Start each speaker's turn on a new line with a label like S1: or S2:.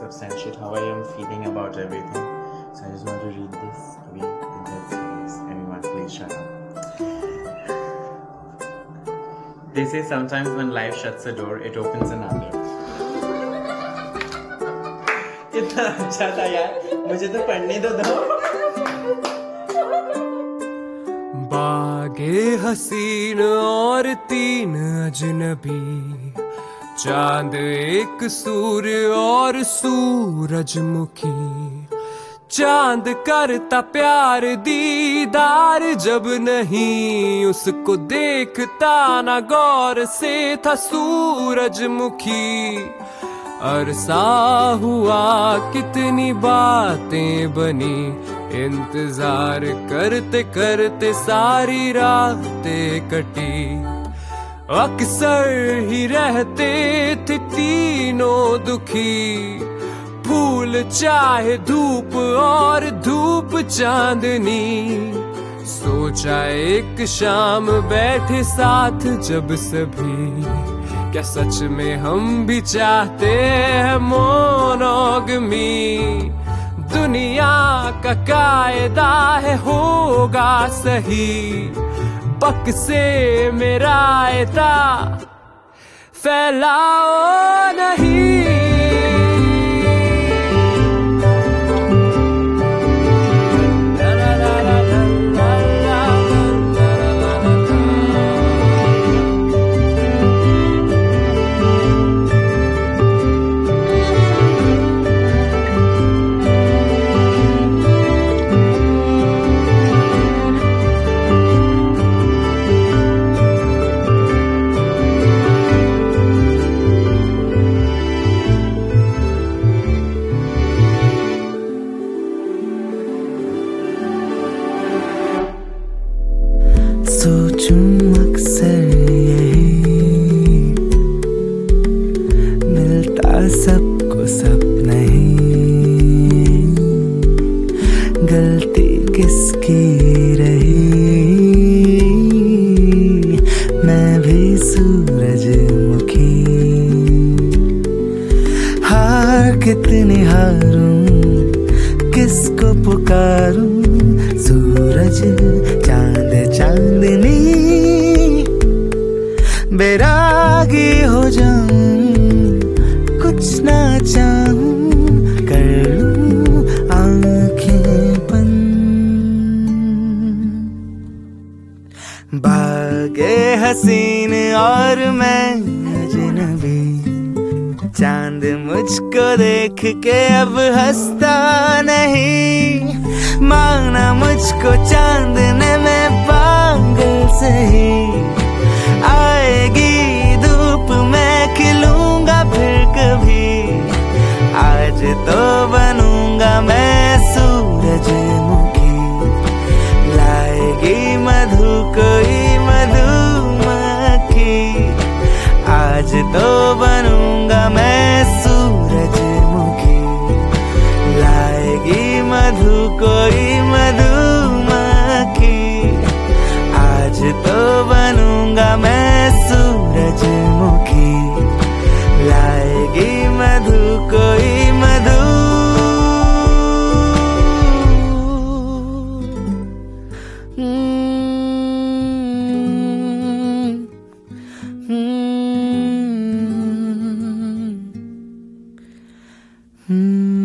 S1: substantiate how I am feeling about everything. So I just want to read this to be dead serious. Anyone, please shut up. They say sometimes when life shuts a door, it opens another. कितना अच्छा था यार, मुझे तो पढ़ने दो।
S2: बागे हसीन और तीन अजनबी, चांद एक सूर्य और सूरजमुखी। चांद करता प्यार दीदार जब नहीं उसको देखता ना गौर से था सूरजमुखी। अरसा हुआ कितनी बातें बनी, इंतजार करते करते सारी रातें कटी। अक्सर ही रहते थे तीनों दुखी, फूल चाहे धूप और धूप चांदनी। सोचा एक शाम बैठे साथ जब सभी, क्या सच में हम भी चाहते हैं मोनोगमी। दुनिया का कायदा है होगा सही, बक से मेरा रायता फैलाओ नहीं।
S3: सोचूं अक्सर यही, मिलता सबको सब नहीं। गलती किसकी रही, मैं भी सूरजमुखी। हार कितनी हारूं, किसको पुकारूं। सूरज चांद चांदनी, बैरागी हो जाऊं, कुछ ना चाहूं, कर लूं आंखें बंद। भागे हसीन और मैं अजनबी, चांद मुझको देख के अब हंसता नहीं। माना मुझको चांदने में पागल सही, आएगी धूप मैं खिलूंगा फिर कभी। आज तो बनूंगा मैं सूरजमुखी, लाएगी मधु कोई मधुमक्खी। आज तो बनूंगा मैं सूरजमुखी, लाएगी मधु कोई मधुमक्खी। आज तो बनूंगा मैं सूरजमुखी, लाएगी मधु कोई मधु। Hmm.